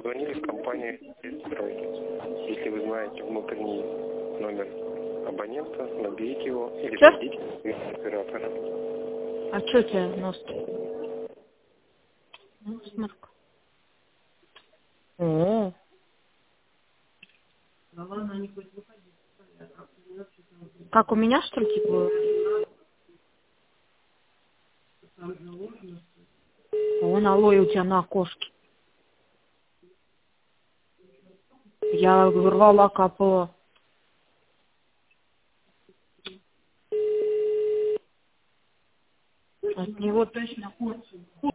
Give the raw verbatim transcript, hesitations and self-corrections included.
позвонили в компанию «Строй». Если вы знаете внутренний номер абонента, наберите его или Чё? зайдите в оператора. А что у тебя нос? Насморк. О. Как у меня, что ли, типа? Вон алоэ у тебя на окошке. Я рвала, капала. От него точно